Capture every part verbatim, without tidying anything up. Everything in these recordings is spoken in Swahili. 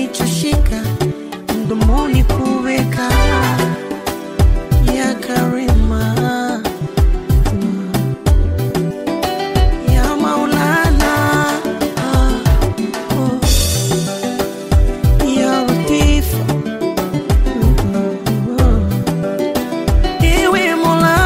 nilichoshika mdomoni kuweka ya Karima ya Maulana oh, ya Latif ewe Mola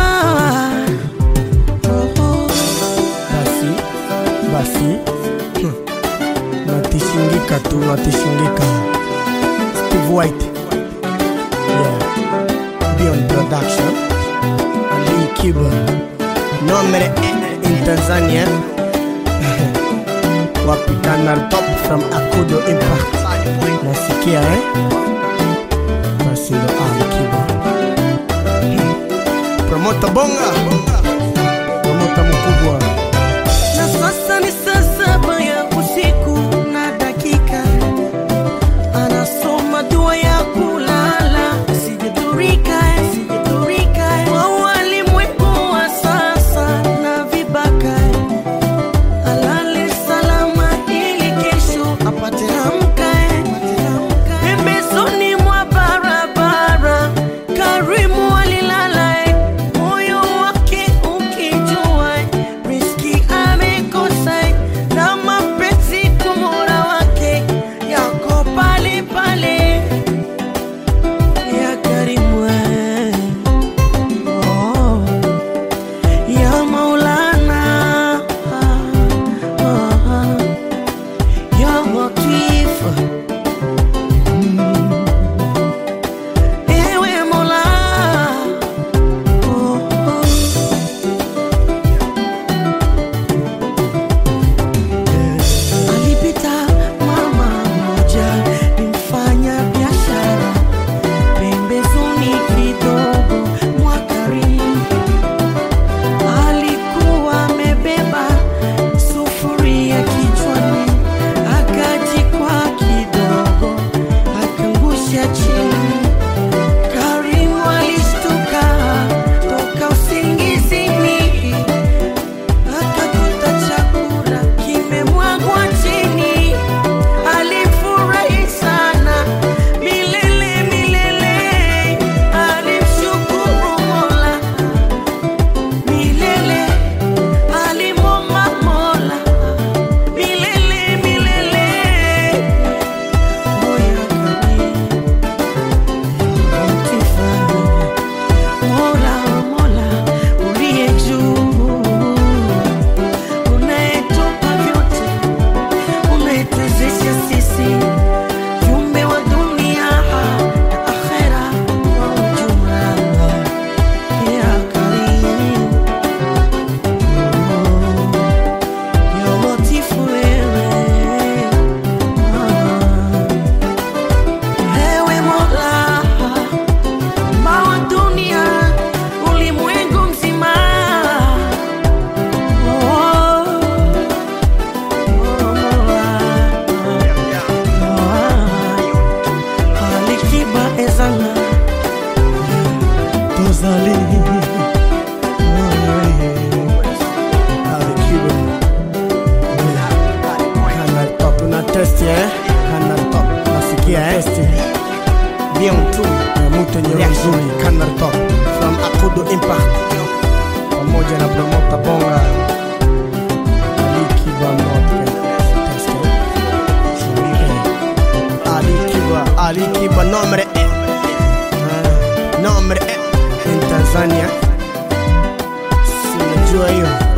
oh, oh. Basi basi natishingika tu natishingika Steve White yeah Beyond Production Ali Kiba Nombre in Tanzania Wapikana top from Akudo Impact nasikia eh basi ndo Ali Kiba Promoter bonga Promoter mkubwa na sasa ni saa saba ya usiku na dakika anasoma dua ya kulala sijidhurika sijidhurika wa walimwengu wa sasa na vibaka alale salama ili kesho apate amka pembezoni mwa barabara Karimu alilala moyo wake ukijua riski amekosa na mapenzi kumura wake yako pale pale ya Karimu oh, ya Maulana oh, oh, ya Latif mm. Ewe Mola oh, oh. Alipita mama moja nimfanya biashara pembezoni kidogo mwa Karimu alikuwa amebeba sufuria kichwani akajikwa kidogo akangusha chini Karimu alishtuka toka usingizini akakuta chakula kimemwagwa chini alifurahi sana milele milele alimshukuru Mola milele alimwomba Mola milele milele moya Latifa Mola Mola uliye juu unayetupa vyote unayetuwezesha sisi viumbe wa dunia na akhera kwa ujumla ya Karimu ya Latifu wewe ewe Mola Mbawa dunia ulimwengu mzima oh, oh, Mola Ali Kiba ezanga Tozali Ali Kiba Kana top na test eh Kana top nasikia eh Bien tu Muto nye uzuri Kana top From Akudo Impact pamoja na Promoter bonga Ali Kiba Moto Test Ali Kiba Ali Kiba nombre nombre in Tanzania sinajua hiyo